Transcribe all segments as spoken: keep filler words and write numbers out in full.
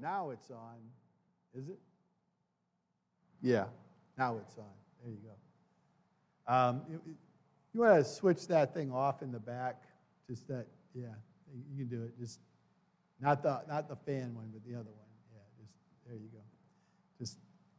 Now it's on. Is it? Yeah, now it's on. There you go. Um, you, you want to switch that thing off in the back? Just that, yeah, you can do it. Just not the not the fan one, but the other one. Yeah, just there you go. Just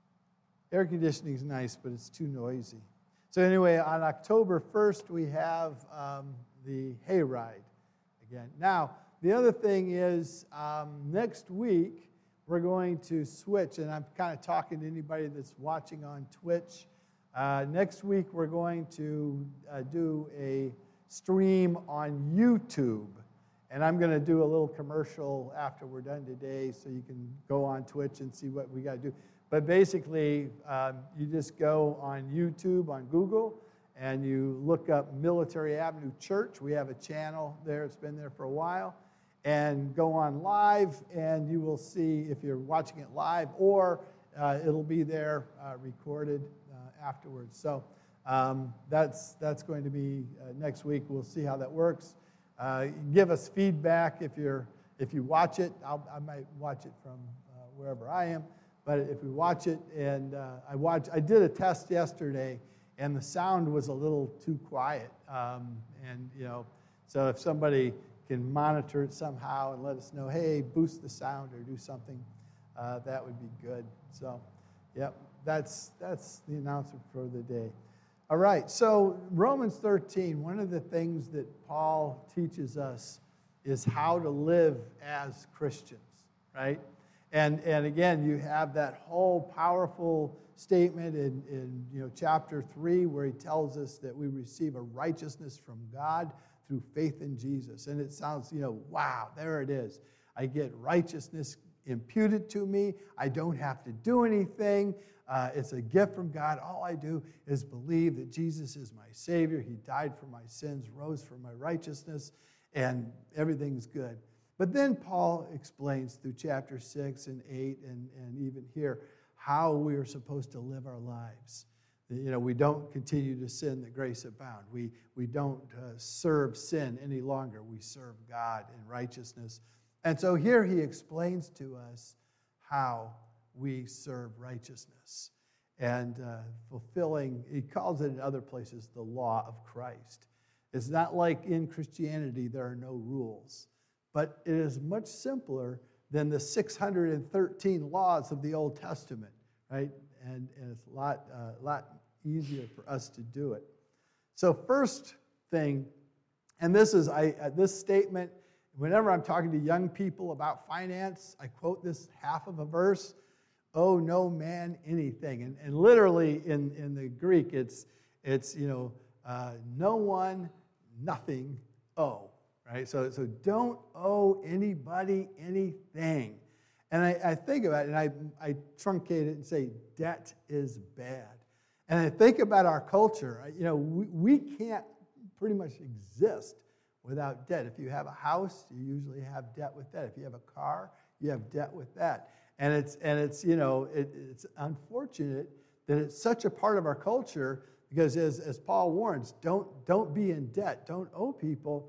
air conditioning is nice, but it's too noisy. So anyway, on October first, we have um, the hayride again. Now, the other thing is um, next week, we're going to switch, and I'm kind of talking to anybody that's watching on Twitch. Uh, next week, we're going to uh, do a stream on YouTube, and I'm going to do a little commercial after we're done today, so you can go on Twitch and see what we got to do. But basically, um, you just go on YouTube, on Google, and you look up Military Avenue Church. We have a channel there. It's been there for a while. And go on live, and you will see if you're watching it live, or uh, it'll be there uh, recorded uh, afterwards. So um, that's that's going to be uh, next week. We'll see how that works. Uh, give us feedback if you're if you watch it. I'll, I might watch it from uh, wherever I am, but if we watch it, and uh, I watch, I did a test yesterday, and the sound was a little too quiet. Um, and you know, so if somebody can monitor it somehow and let us know, hey, boost the sound or do something, uh, that would be good. So, yep, that's that's the announcement for the day. All right, so Romans thirteen, one of the things that Paul teaches us is how to live as Christians, right? And and again, you have that whole powerful statement in, in you know chapter three where he tells us that we receive a righteousness from God through faith in Jesus. And it sounds, you know, wow, there it is. I get righteousness imputed to me. I don't have to do anything. Uh, it's a gift from God. All I do is believe that Jesus is my Savior. He died for my sins, rose for my righteousness, and everything's good. But then Paul explains through chapter six and eight and, and even here how we are supposed to live our lives. You know, we don't continue to sin that grace abound. We, we don't uh, serve sin any longer. We serve God in righteousness. And so here he explains to us how we serve righteousness and uh, fulfilling, he calls it in other places, the law of Christ. It's not like in Christianity there are no rules, but it is much simpler than the six hundred thirteen laws of the Old Testament, right? And, and it's a lot, uh, lot easier for us to do it. So first thing, and this is I uh, this statement, whenever I'm talking to young people about finance, I quote this half of a verse, owe no man anything. And, and literally in, in the Greek, it's, it's you know, uh, no one, nothing, owe, right? So, so don't owe anybody anything. And I, I think about it, and I, I truncate it and say, debt is bad. And I think about our culture. You know, we, we can't pretty much exist without debt. If you have a house, you usually have debt with that. If you have a car, you have debt with that. And it's, and it's you know, it, it's unfortunate that it's such a part of our culture because as, as Paul warns, don't, don't be in debt. Don't owe people.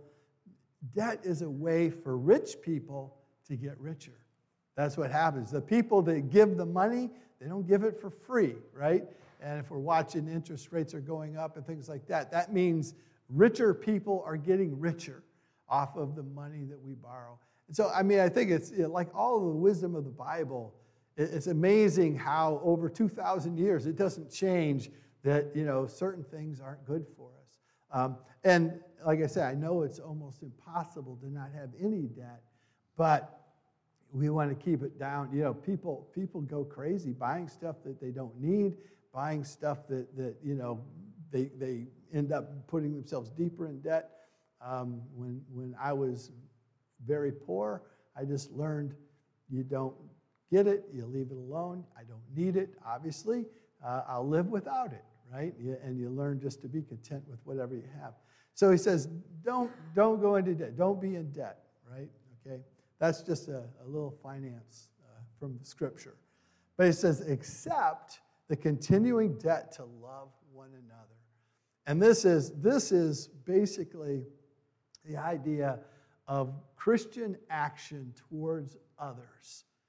Debt is a way for rich people to get richer. That's what happens. The people that give the money, they don't give it for free, right? And if we're watching interest rates are going up and things like that, that means richer people are getting richer off of the money that we borrow. And so, I mean, I think it's you know, like all of the wisdom of the Bible, it's amazing how over two thousand years it doesn't change that, you know, certain things aren't good for us. Um, and like I said, I know it's almost impossible to not have any debt, but we want to keep it down. You know, people people go crazy buying stuff that they don't need, buying stuff that, that you know, they they end up putting themselves deeper in debt. Um, when when I was very poor, I just learned you don't get it, you leave it alone. I don't need it, obviously. Uh, I'll live without it, right? And you learn just to be content with whatever you have. So he says, don't don't go into debt. Don't be in debt, right? Okay. That's just a, a little finance uh, from Scripture. But he says, accept the continuing debt to love one another. And this is, this is basically the idea of Christian action towards others,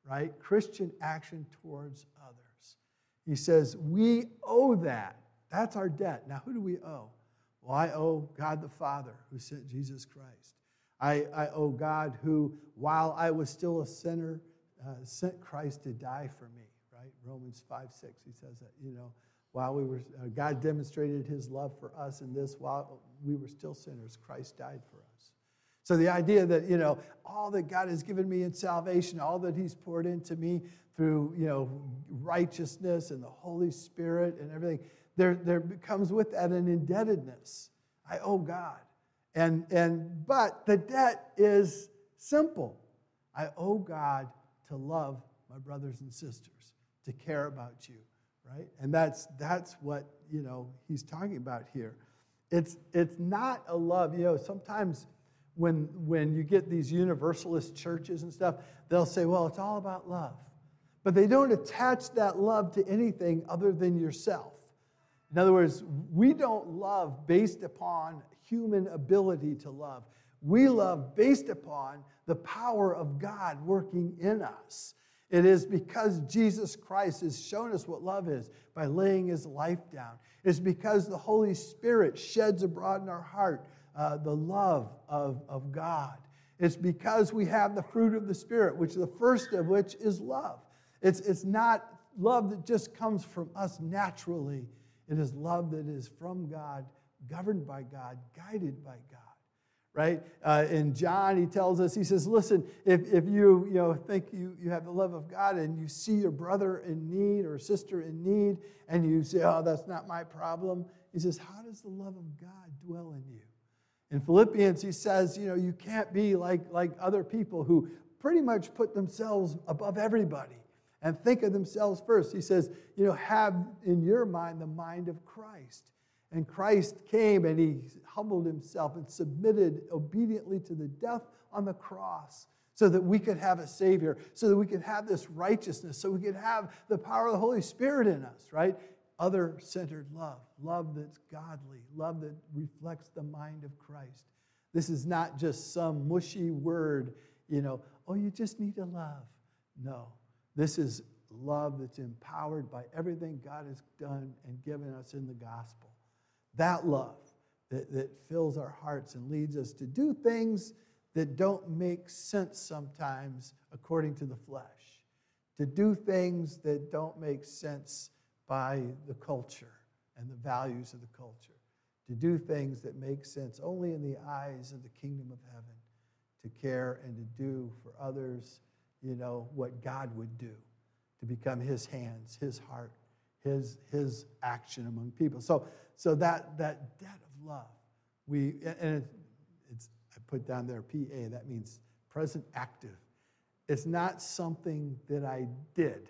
right? Christian action towards others. He says, we owe that. That's our debt. Now, who do we owe? Well, I owe God the Father who sent Jesus Christ. I, I owe God who, while I was still a sinner, uh, sent Christ to die for me, right? Romans five six, he says that, you know, while we were, uh, God demonstrated his love for us in this, while we were still sinners, Christ died for us. So the idea that, you know, all that God has given me in salvation, all that he's poured into me through, you know, righteousness and the Holy Spirit and everything, there, there comes with that an indebtedness. I owe God. And, and but the debt is simple. I owe God to love my brothers and sisters, to care about you, right? And that's that's what, you know, he's talking about here. It's it's not a love, you know, sometimes when when you get these universalist churches and stuff, they'll say, well, it's all about love. But they don't attach that love to anything other than yourself. In other words, we don't love based upon human ability to love. We love based upon the power of God working in us. It is because Jesus Christ has shown us what love is by laying his life down. It's because the Holy Spirit sheds abroad in our heart uh, the love of, of God. It's because we have the fruit of the Spirit, which the first of which is love. It's, it's not love that just comes from us naturally. It is love that is from God, governed by God, guided by God. Right? Uh, in John, he tells us, he says, listen, if, if you, you know, think you, you have the love of God and you see your brother in need or sister in need and you say, oh, that's not my problem, he says, how does the love of God dwell in you? In Philippians, he says, you know, you can't be like, like other people who pretty much put themselves above everybody and think of themselves first. He says, you know, have in your mind the mind of Christ. And Christ came and he humbled himself and submitted obediently to the death on the cross so that we could have a Savior, so that we could have this righteousness, so we could have the power of the Holy Spirit in us, right? Other-centered love, love that's godly, love that reflects the mind of Christ. This is not just some mushy word, you know, oh, you just need to love. No, this is love that's empowered by everything God has done and given us in the gospel. That love that, that fills our hearts and leads us to do things that don't make sense sometimes according to the flesh, to do things that don't make sense by the culture and the values of the culture, to do things that make sense only in the eyes of the kingdom of heaven, to care and to do for others, you know, what God would do, to become his hands, his heart, his, his action among people. So, so that, that debt of love, we, and it, it's, I put down there P A, that means present active. It's not something that I did,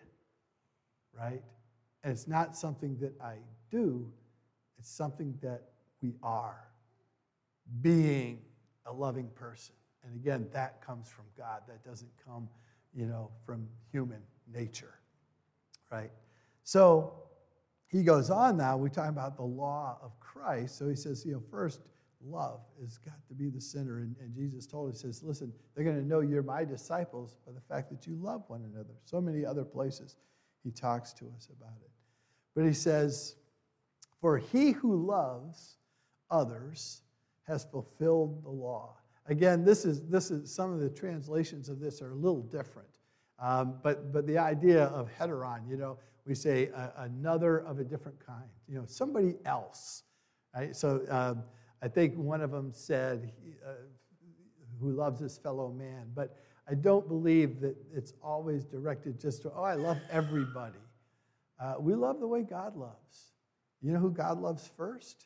right? And it's not something that I do, it's something that we are, being a loving person. And again, that comes from God. That doesn't come, you know, from human nature, right? So he goes on now, we talk about the law of Christ. So he says, you know, first, love has got to be the center. And, and Jesus told us, he says, listen, they're going to know you're my disciples by the fact that you love one another. So many other places he talks to us about it. But he says, for he who loves others has fulfilled the law. Again, this is this is some of the translations of this are a little different. Um, but but the idea of heteron, you know, we say uh, another of a different kind, you know, somebody else. Right? So um, I think one of them said, uh, who loves his fellow man. But I don't believe that it's always directed just to, oh, I love everybody. Uh, we love the way God loves. You know who God loves first?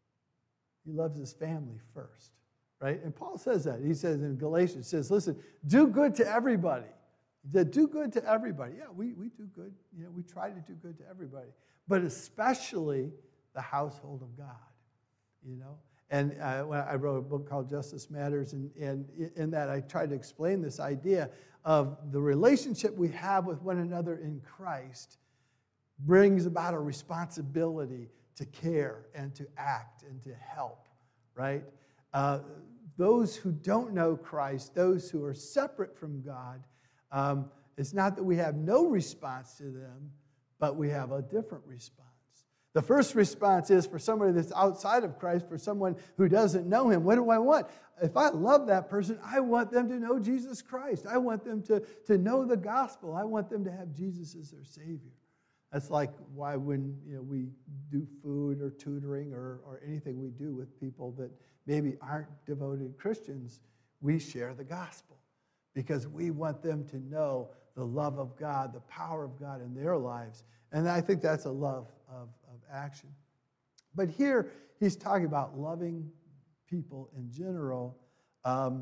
He loves his family first, right? And Paul says that. He says in Galatians, he says, listen, do good to everybody. He said, do good to everybody. Yeah, we, we do good. You know, we try to do good to everybody. But especially the household of God, you know? And uh, when I wrote a book called Justice Matters, and, and in that I tried to explain this idea of the relationship we have with one another in Christ brings about a responsibility to care and to act and to help, right? Uh, those who don't know Christ, those who are separate from God, um, It's not that we have no response to them, but we have a different response. The first response is for somebody that's outside of Christ, for someone who doesn't know him. What do I want? If I love that person, I want them to know Jesus Christ. I want them to, to know the gospel. I want them to have Jesus as their Savior. That's like why when you know we do food or tutoring or, or anything we do with people that maybe aren't devoted Christians, we share the gospel because we want them to know the love of God, the power of God in their lives. And I think that's a love of, of action. But here he's talking about loving people in general um,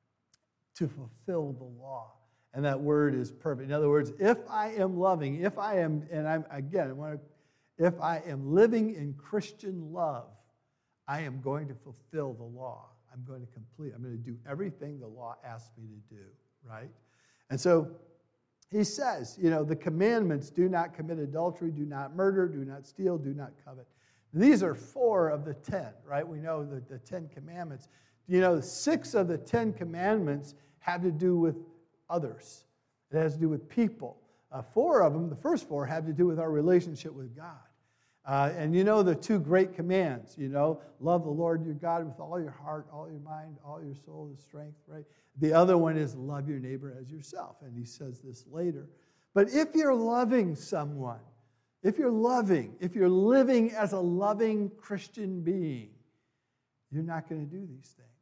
to fulfill the law. And that word is perfect. In other words, if I am loving, if I am, and I'm again, I want to, if I am living in Christian love, I am going to fulfill the law. I'm going to complete. I'm going to do everything the law asks me to do, right? And so he says, you know, the commandments: do not commit adultery, do not murder, do not steal, do not covet. These are four of the ten, right? We know the, the Ten Commandments. You know, six of the Ten Commandments have to do with others. It has to do with people. Uh, four of them, the first four, have to do with our relationship with God. Uh, and you know the two great commands, you know, love the Lord your God with all your heart, all your mind, all your soul, and strength, right? The other one is love your neighbor as yourself, and he says this later. But if you're loving someone, if you're loving, if you're living as a loving Christian being, you're not going to do these things.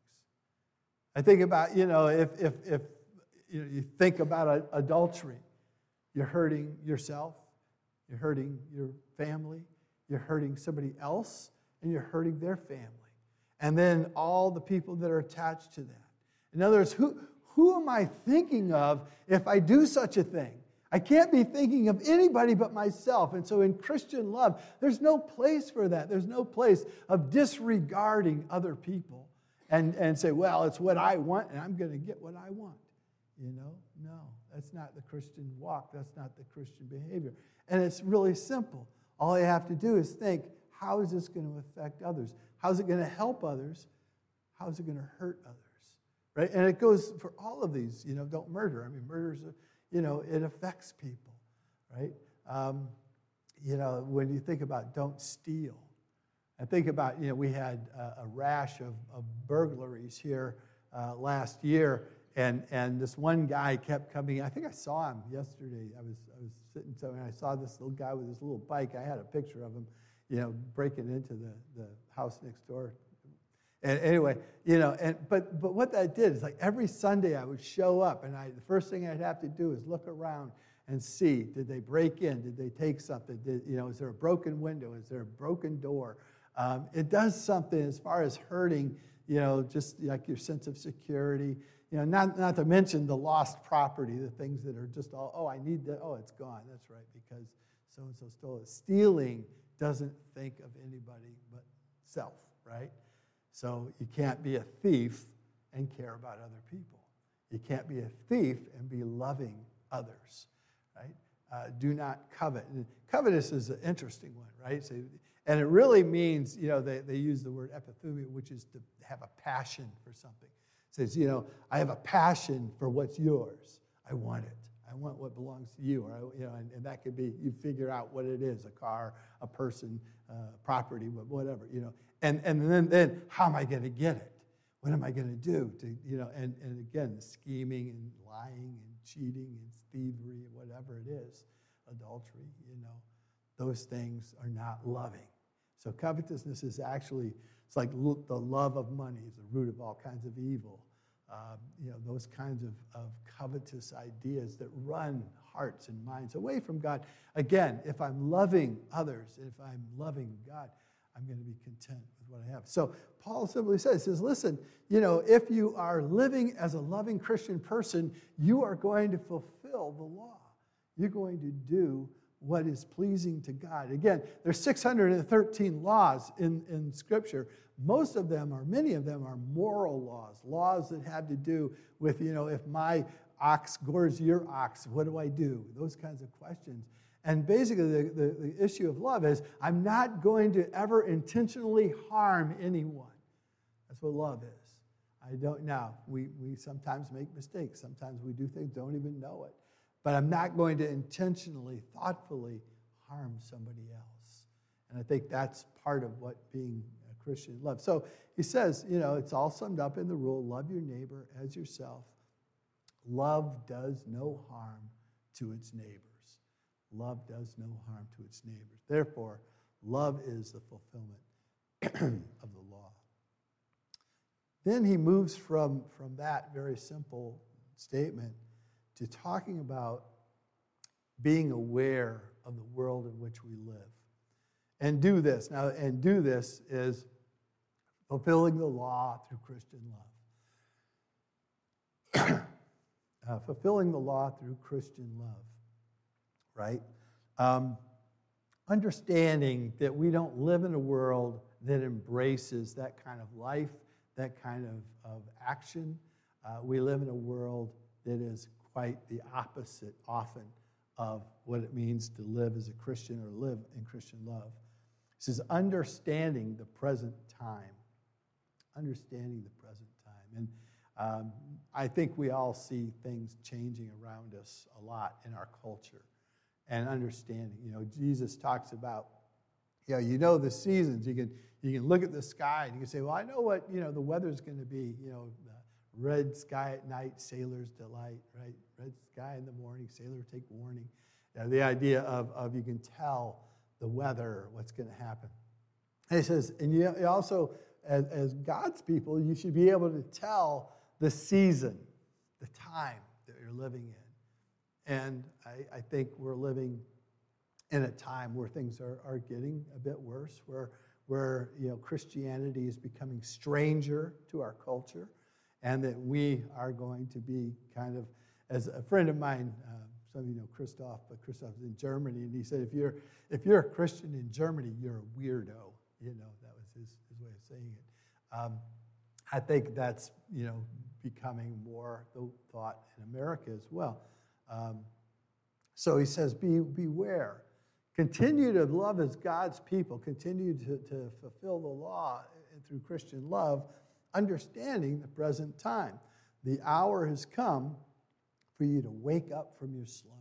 I think about, you know, if if if you know, you think about adultery, you're hurting yourself, you're hurting your family, you're hurting somebody else, and you're hurting their family. And then all the people that are attached to that. In other words, who, who am I thinking of if I do such a thing? I can't be thinking of anybody but myself. And so in Christian love, there's no place for that. There's no place of disregarding other people and, and say, well, it's what I want, and I'm going to get what I want. You know, no, that's not the Christian walk. That's not the Christian behavior. And it's really simple. All I have to do is think, how is this going to affect others? How's it going to help others? How's it going to hurt others? Right? And it goes for all of these, you know, don't murder. I mean, murder's, a, you know, it affects people, right? Um, you know, when you think about don't steal, I think about, you know, we had a, a rash of, of burglaries here uh, last year. And and this one guy kept coming. I think I saw him yesterday. I was I was sitting somewhere, and I saw this little guy with this little bike. I had a picture of him, you know, breaking into the, the house next door. And anyway, you know, and but but what that did is like every Sunday I would show up, and I the first thing I'd have to do is look around and see, did they break in? Did they take something? Did, you know, is there a broken window? Is there a broken door? Um, it does something as far as hurting, you know, just like your sense of security. You know, not, not to mention the lost property, the things that are just all, oh, I need that, oh, it's gone. That's right, because so-and-so stole it. Stealing doesn't think of anybody but self, right? So you can't be a thief and care about other people. You can't be a thief and be loving others, right? Uh, do not covet. And covetous is an interesting one, right? So, and it really means, you know, they, they use the word epithumia, which is to have a passion for something. Says, you know, I have a passion for what's yours. I want it. I want what belongs to you. Or, you know, and, and that could be, you figure out what it is, a car, a person, uh, property, whatever, you know. And and then, then how am I going to get it? What am I going to do? To, you know, and, and again, scheming and lying and cheating and thievery and whatever it is, adultery, you know, those things are not loving. So covetousness is actually, it's like the love of money is the root of all kinds of evil. Um, you know, those kinds of, of covetous ideas that run hearts and minds away from God. Again, if I'm loving others, if I'm loving God, I'm going to be content with what I have. So Paul simply says, says, listen, you know, if you are living as a loving Christian person, you are going to fulfill the law. You're going to do what is pleasing to God. Again, there's six hundred thirteen laws in, in Scripture. Most of them, or many of them, are moral laws, laws that have to do with, you know, if my ox gores your ox, what do I do? Those kinds of questions. And basically, the, the, the issue of love is, I'm not going to ever intentionally harm anyone. That's what love is. I don't, now, we, we sometimes make mistakes. Sometimes we do things, don't even know it. but I'm not going to intentionally, thoughtfully harm somebody else. And I think that's part of what being a Christian love. So he says, you know, it's all summed up in the rule, love your neighbor as yourself. Love does no harm to its neighbors. Love does no harm to its neighbors. Therefore, love is the fulfillment of the law. Then he moves from, from that very simple statement to talking about being aware of the world in which we live. And do this. Now, and do this is fulfilling the law through Christian love. uh, fulfilling the law through Christian love, right? Um, understanding that we don't live in a world that embraces that kind of life, that kind of, of action. Uh, we live in a world that is quite the opposite often of what it means to live as a Christian or live in Christian love. This is understanding the present time. Understanding the present time. And um, I think we all see things changing around us a lot in our culture. And understanding, you know, Jesus talks about, you know, you know the seasons. You can you can look at the sky and you can say, well, I know what, you know, the weather's going to be, you know, red sky at night, sailor's delight, right? Red sky in the morning, sailor take warning. You know, the idea of, of you can tell the weather, what's going to happen. And he says, and you also, as, as God's people, you should be able to tell the season, the time that you're living in. And I, I think we're living in a time where things are, are getting a bit worse, where, where you know, Christianity is becoming stranger to our culture, and that we are going to be kind of, as a friend of mine, uh, some of you know Christoph, but Christoph's in Germany, and he said, if you're if you're a Christian in Germany, you're a weirdo. You know, that was his, his way of saying it. Um, I think that's, you know, becoming more the thought in America as well. Um, so he says, be beware. Continue to love as God's people. Continue to, to fulfill the law through Christian love, understanding the present time. The hour has come for you to wake up from your slumber.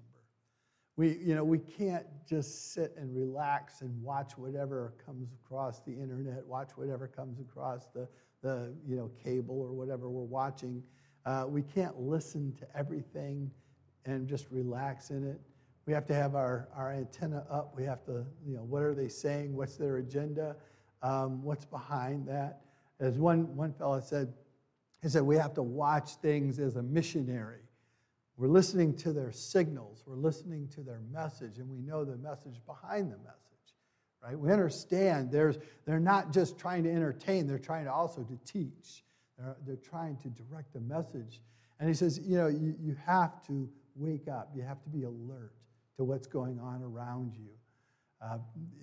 We, you know, we can't just sit and relax and watch whatever comes across the internet, watch whatever comes across the, the you know, cable or whatever we're watching. Uh, we can't listen to everything and just relax in it. We have to have our, our antenna up. We have to, you know, what are they saying? What's their agenda? Um, what's behind that? As one, one fellow said, he said, we have to watch things as a missionary. We're listening to their signals. We're listening to their message, and we know the message behind the message, right? We understand there's, they're not just trying to entertain. They're trying to also to teach. They're, they're trying to direct the message. And he says, you know, you, you have to wake up. You have to be alert to what's going on around you. Uh,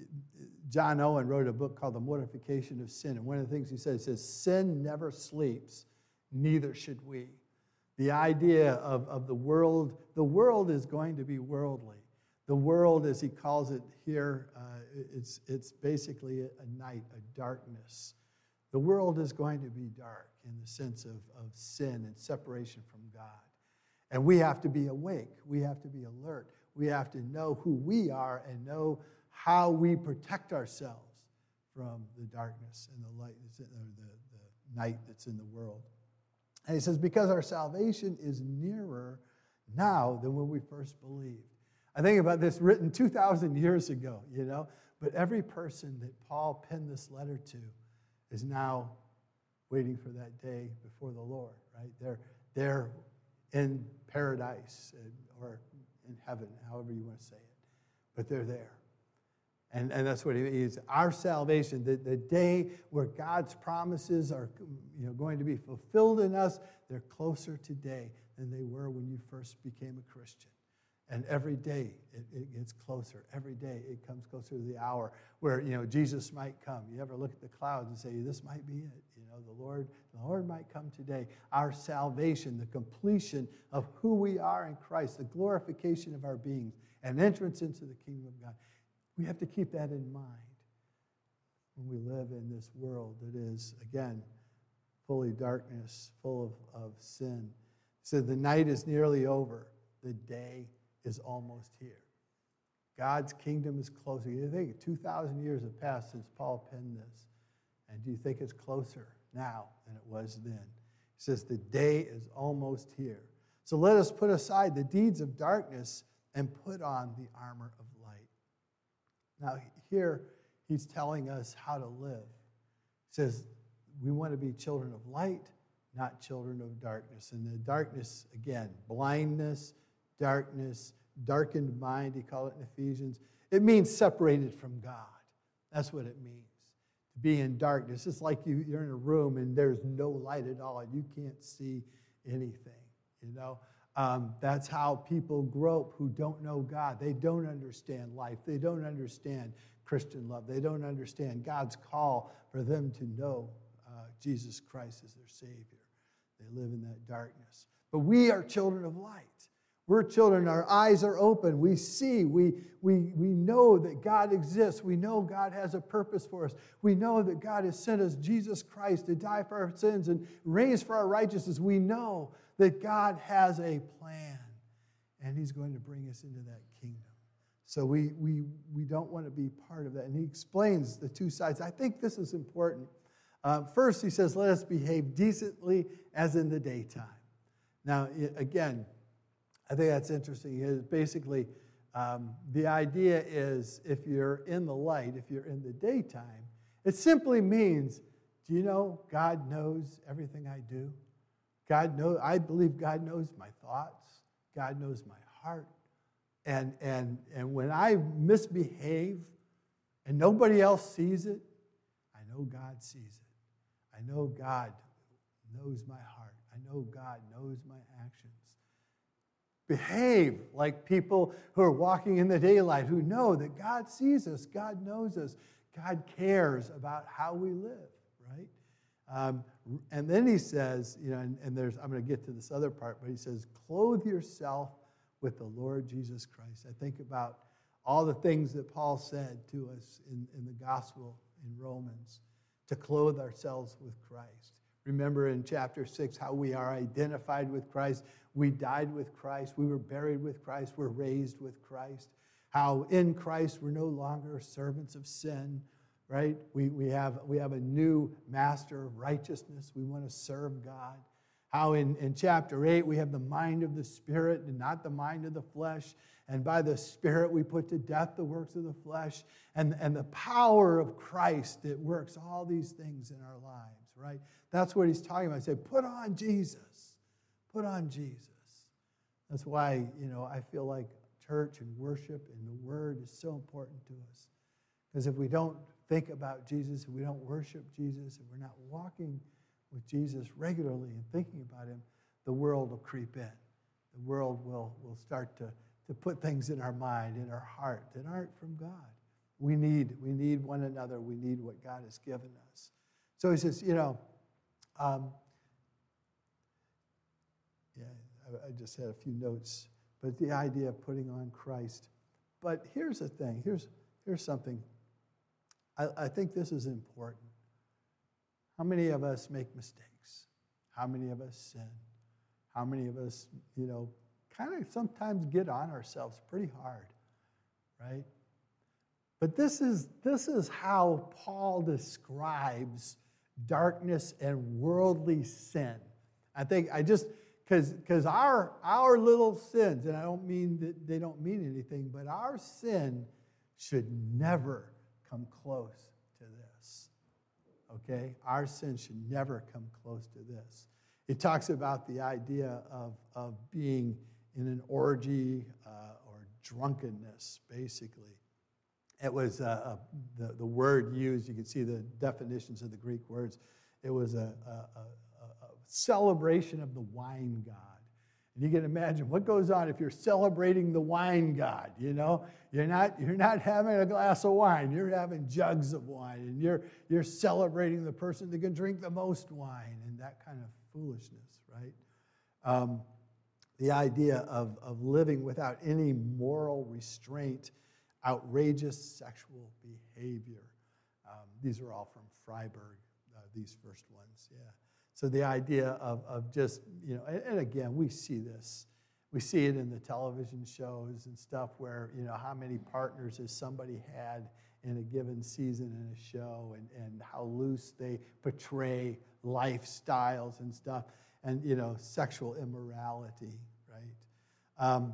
John Owen wrote a book called The Mortification of Sin, and one of the things he says, he says, sin never sleeps, neither should we. The idea of, of the world, the world is going to be worldly. The world, as he calls it here, uh, it's, it's basically a, a night, a darkness. The world is going to be dark in the sense of, of sin and separation from God. And we have to be awake. We have to be alert. We have to know who we are and know how we protect ourselves from the darkness and the light, that's in, or the, the night that's in the world. And he says, because our salvation is nearer now than when we first believed. I think about this written two thousand years ago, you know, but every person that Paul penned this letter to is now waiting for that day before the Lord, right? They're, they're in paradise or in heaven, however you want to say it, but they're there. And, and that's what it is. Our salvation, the, the day where God's promises are, you know, going to be fulfilled in us, they're closer today than they were when you first became a Christian. And every day it, it gets closer. Every day it comes closer to the hour where, you know, Jesus might come. You ever look at the clouds and say, this might be it. You know, the Lord, the Lord might come today. Our salvation, the completion of who we are in Christ, the glorification of our beings, and entrance into the kingdom of God. We have to keep that in mind when we live in this world that is, again, full of darkness, full of, of sin. So the night is nearly over. The day is almost here. God's kingdom is closer. You think two thousand years have passed since Paul penned this. And do you think it's closer now than it was then? He says the day is almost here. So let us put aside the deeds of darkness and put on the armor of light. Now here he's telling us how to live. He says we want to be children of light, not children of darkness. And the darkness, again, blindness, darkness, darkened mind, he called it in Ephesians. It means separated from God. That's what it means, to be in darkness. It's like you, you're in a room and there's no light at all and you can't see anything, you know. Um, that's how people grope who don't know God. They don't understand life. They don't understand Christian love. They don't understand God's call for them to know uh, Jesus Christ as their Savior. They live in that darkness. But we are children of light. We're children. Our eyes are open. We see. We, we, we know that God exists. We know God has a purpose for us. We know that God has sent us Jesus Christ to die for our sins and raise for our righteousness. We know that God has a plan, and he's going to bring us into that kingdom. So we, we, we don't want to be part of that. And he explains the two sides. I think this is important. Uh, first, he says, let us behave decently as in the daytime. Now, again, I think that's interesting. Is basically, um, the idea is if you're in the light, if you're in the daytime, it simply means, do you know God knows everything I do? God knows, I believe God knows my thoughts. God knows my heart. And, and, and when I misbehave and nobody else sees it, I know God sees it. I know God knows my heart. I know God knows my actions. Behave like people who are walking in the daylight, who know that God sees us, God knows us, God cares about how we live, right? Um, and then he says, you know, and, and there's, I'm going to get to this other part, but he says, clothe yourself with the Lord Jesus Christ. I think about all the things that Paul said to us in, in the gospel in Romans, to clothe ourselves with Christ. Remember in chapter six how we are identified with Christ. We died with Christ. We were buried with Christ. We're raised with Christ. How in Christ we're no longer servants of sin, right? We, we, have, we have a new master of righteousness. We want to serve God. How in, in chapter eight we have the mind of the Spirit and not the mind of the flesh. And by the Spirit we put to death the works of the flesh. And, and the power of Christ that works all these things in our lives, right? That's what he's talking about. He said, put on Jesus. Put on Jesus. That's why, you know, I feel like church and worship and the Word is so important to us. Because if we don't think about Jesus, if we don't worship Jesus, if we're not walking with Jesus regularly and thinking about him, the world will creep in. The world will, will start to, to put things in our mind, in our heart that aren't from God. We need, we need one another. We need what God has given us. So he says, you know, um, yeah, I, I just had a few notes, but the idea of putting on Christ. But here's the thing. Here's, here's something. I, I think this is important. How many of us make mistakes? How many of us sin? How many of us, you know, kind of sometimes get on ourselves pretty hard, right? But this is, this is how Paul describes darkness and worldly sin. I think I just, because because our, our little sins, and I don't mean that they don't mean anything, but our sin should never come close to this. Okay? Our sin should never come close to this. It talks about the idea of, of being in an orgy uh, or drunkenness, basically. It was uh, a, the, the word used, you can see the definitions of the Greek words. It was a, a, a, a celebration of the wine god. And you can imagine what goes on if you're celebrating the wine god, you know? You're not, you're not having a glass of wine, you're having jugs of wine, and you're, you're celebrating the person that can drink the most wine, and that kind of foolishness, right? Um, the idea of, of living without any moral restraint, outrageous sexual behavior. Um, these are all from Freiberg, uh, these first ones, yeah. So the idea of, of just, you know, and, and again, we see this. We see it in the television shows and stuff where, you know, how many partners has somebody had in a given season in a show, and, and how loose they portray lifestyles and stuff, and, you know, sexual immorality, right? Um,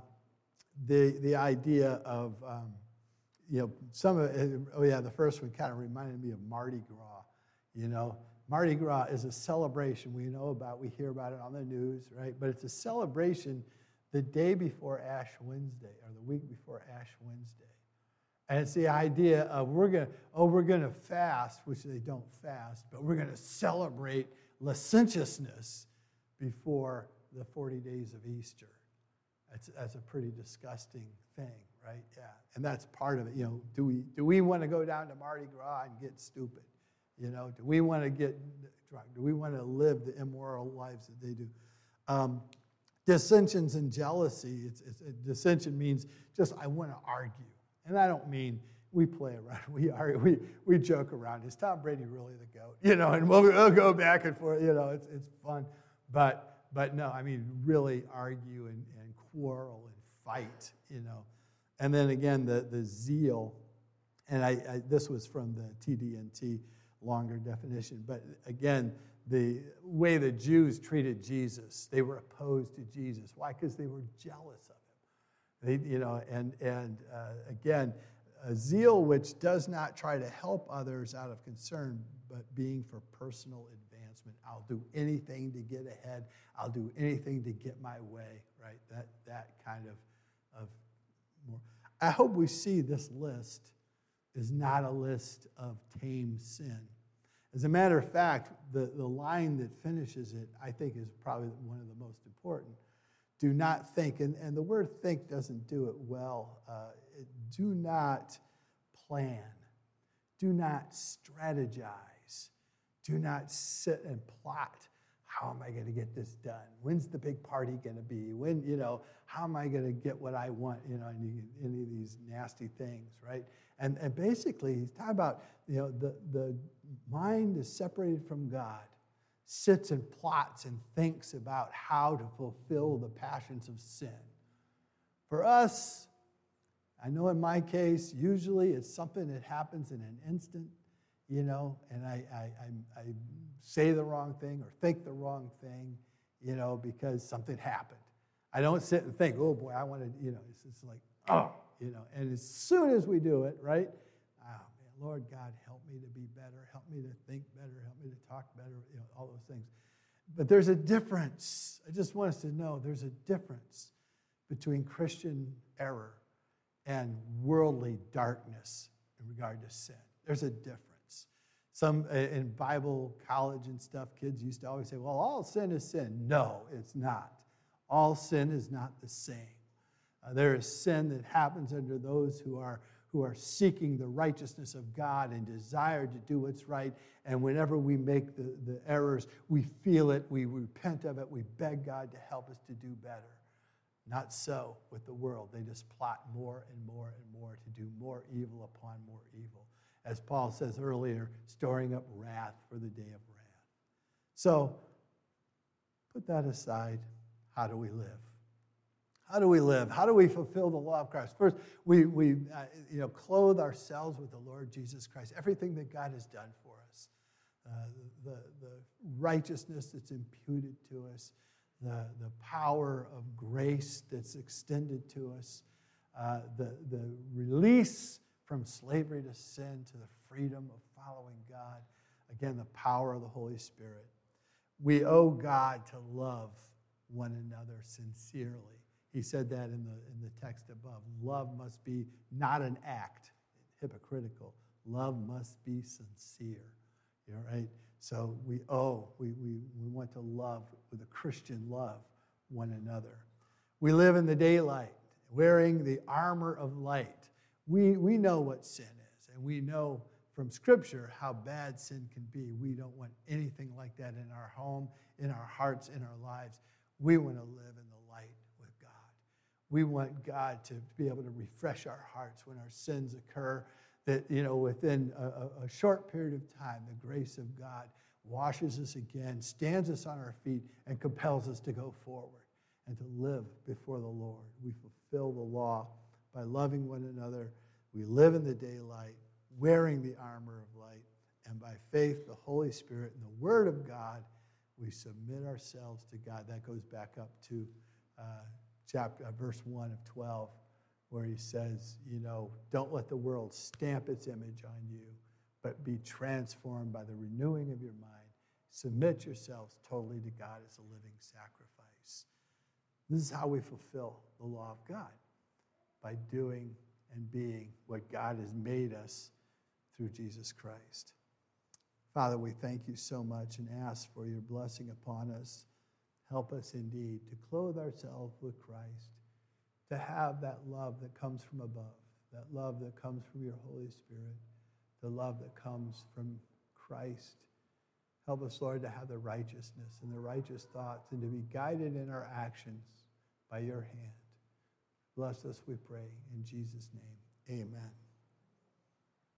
the, the idea of, um, you know, some of it, oh yeah, the first one kind of reminded me of Mardi Gras, you know. Mardi Gras is a celebration we know about, we hear about it on the news, right? But it's a celebration the day before Ash Wednesday, or the week before Ash Wednesday. And it's the idea of we're going to, oh, we're going to fast, which they don't fast, but we're going to celebrate licentiousness before the forty days of Easter. That's, that's a pretty disgusting thing, right? Yeah, and that's part of it. You know, do we, do we want to go down to Mardi Gras and get stupid? You know, do we want to get drunk? Do we want to live the immoral lives that they do? Um, dissensions and jealousy. It's, it's, dissension means just I want to argue. And I don't mean we play around. We argue, we, we joke around. Is Tom Brady really the GOAT? You know, and we'll, we'll go back and forth. You know, it's, it's fun. But, but no, I mean, really argue and, and quarrel and fight, you know. And then again, the, the zeal. And I, I this was from the T D N T longer definition. But again, the way the Jews treated Jesus, they were opposed to Jesus. Why? Because they were jealous of him. They, you know, and and uh, again, a zeal which does not try to help others out of concern, but being for personal advancement. I'll do anything to get ahead. I'll do anything to get my way. Right? That that kind of of more. I hope we see this list is not a list of tame sin. As a matter of fact, the, the line that finishes it, I think, is probably one of the most important. Do not think, and, and the word think doesn't do it well. Uh, it, do not plan. Do not strategize. Do not sit and plot. How am I going to get this done? When's the big party going to be? When, you know, how am I going to get what I want? You know, any, any of these nasty things, right? And, and basically, he's talking about, you know, the, the mind is separated from God, sits and plots and thinks about how to fulfill the passions of sin. For us, I know in my case, usually it's something that happens in an instant, you know, and I, I, I, I say the wrong thing or think the wrong thing, you know, because something happened. I don't sit and think, oh boy, I want to, you know, it's just like, oh, you know, and as soon as we do it, right, oh man, Lord God, help me to be better, help me to think better, help me to talk better, you know, all those things. But there's a difference. I just want us to know there's a difference between Christian error and worldly darkness in regard to sin. There's a difference. Some, in Bible college and stuff, kids used to always say, well, all sin is sin. No, it's not. All sin is not the same. Uh, there is sin that happens under those who are, who are seeking the righteousness of God and desire to do what's right. And whenever we make the, the errors, we feel it, we repent of it, we beg God to help us to do better. Not so with the world. They just plot more and more and more to do more evil upon more evil. As Paul says earlier, storing up wrath for the day of wrath. So, put that aside. How do we live? How do we live? How do we fulfill the law of Christ? First, we, we uh, you know, clothe ourselves with the Lord Jesus Christ, everything that God has done for us, uh, the, the righteousness that's imputed to us, the, the power of grace that's extended to us, uh, the, the release from slavery to sin to the freedom of following God. Again, the power of the Holy Spirit. We owe God to love one another sincerely. He said that in the, in the text above. Love must be not an act, hypocritical. Love must be sincere. You know, right? So we owe, we, we, we want to love with a Christian love one another. We live in the daylight, wearing the armor of light. We, we know what sin is, and we know from Scripture how bad sin can be. We don't want anything like that in our home, in our hearts, in our lives. We want to live in the light with God. We want God to be able to refresh our hearts when our sins occur, that, you know, within a, a short period of time, the grace of God washes us again, stands us on our feet, and compels us to go forward and to live before the Lord. We fulfill the law by loving one another. We live in the daylight, wearing the armor of light, and by faith, the Holy Spirit, and the Word of God, we submit ourselves to God. That goes back up to uh, chapter, uh, verse one of twelve, where he says, you know, don't let the world stamp its image on you, but be transformed by the renewing of your mind. Submit yourselves totally to God as a living sacrifice. This is how we fulfill the law of God, by doing and being what God has made us through Jesus Christ. Father, we thank you so much and ask for your blessing upon us. Help us indeed to clothe ourselves with Christ, to have that love that comes from above, that love that comes from your Holy Spirit, the love that comes from Christ. Help us, Lord, to have the righteousness and the righteous thoughts and to be guided in our actions by your hand. Bless us, we pray, in Jesus' name. Amen.